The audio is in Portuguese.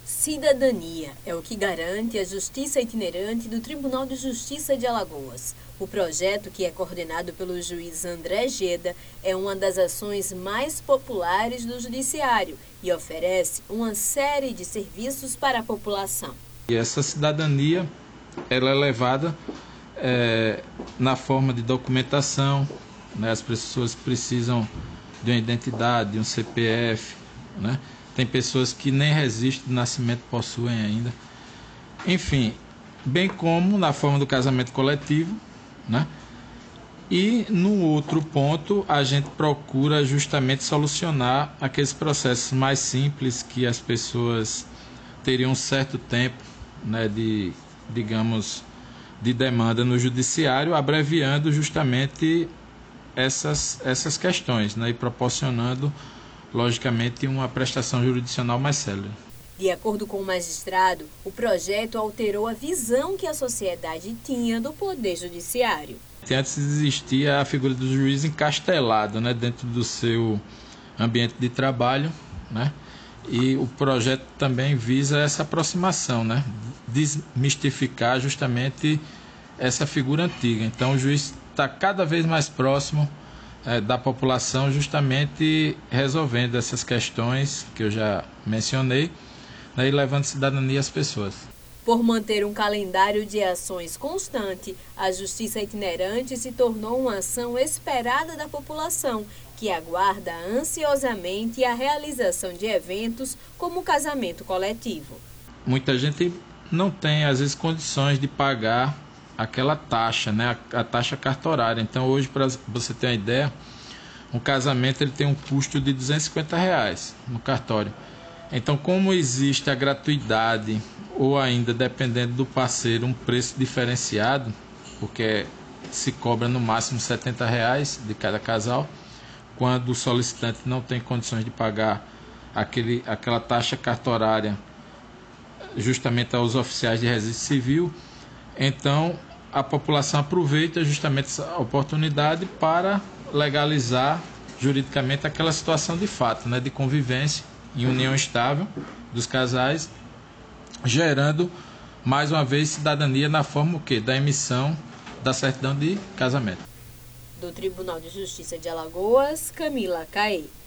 Cidadania é o que garante a Justiça Itinerante do Tribunal de Justiça de Alagoas. O projeto, que é coordenado pelo juiz André Geda, é uma das ações mais populares do Judiciário e oferece uma série de serviços para a população. E essa cidadania ela é levada na forma de documentação, né? As pessoas precisam de uma identidade, de um CPF, né? Tem pessoas que nem registro de nascimento possuem ainda. Enfim, bem como na forma do casamento coletivo, né? E no outro ponto, a gente procura justamente solucionar aqueles processos mais simples que as pessoas teriam um certo tempo, né, de demanda no judiciário, abreviando justamente essas questões, né, e proporcionando, logicamente, uma prestação jurisdicional mais célere. De acordo com o magistrado, o projeto alterou a visão que a sociedade tinha do Poder Judiciário. Antes existia a figura do juiz encastelado, né, dentro do seu ambiente de trabalho, né, e o projeto também visa essa aproximação, né, desmistificar justamente essa figura antiga. Então o juiz está cada vez mais próximo da população, justamente resolvendo essas questões que eu já mencionei, né, e levando cidadania às pessoas. Por manter um calendário de ações constante, a Justiça Itinerante se tornou uma ação esperada da população, que aguarda ansiosamente a realização de eventos como o casamento coletivo. Muita gente não tem, às vezes, condições de pagar aquela taxa, né, a taxa cartorária. Então, hoje, para você ter uma ideia, um casamento ele tem um custo de R$250 no cartório. Então, como existe a gratuidade ou ainda, dependendo do parceiro, um preço diferenciado, porque se cobra no máximo R$70 de cada casal, quando o solicitante não tem condições de pagar aquela taxa cartorária justamente aos oficiais de registro civil, então a população aproveita justamente essa oportunidade para legalizar juridicamente aquela situação de fato, né, de convivência em união estável dos casais, gerando mais uma vez cidadania na forma o quê? Da emissão da certidão de casamento. Do Tribunal de Justiça de Alagoas, Camila Caê.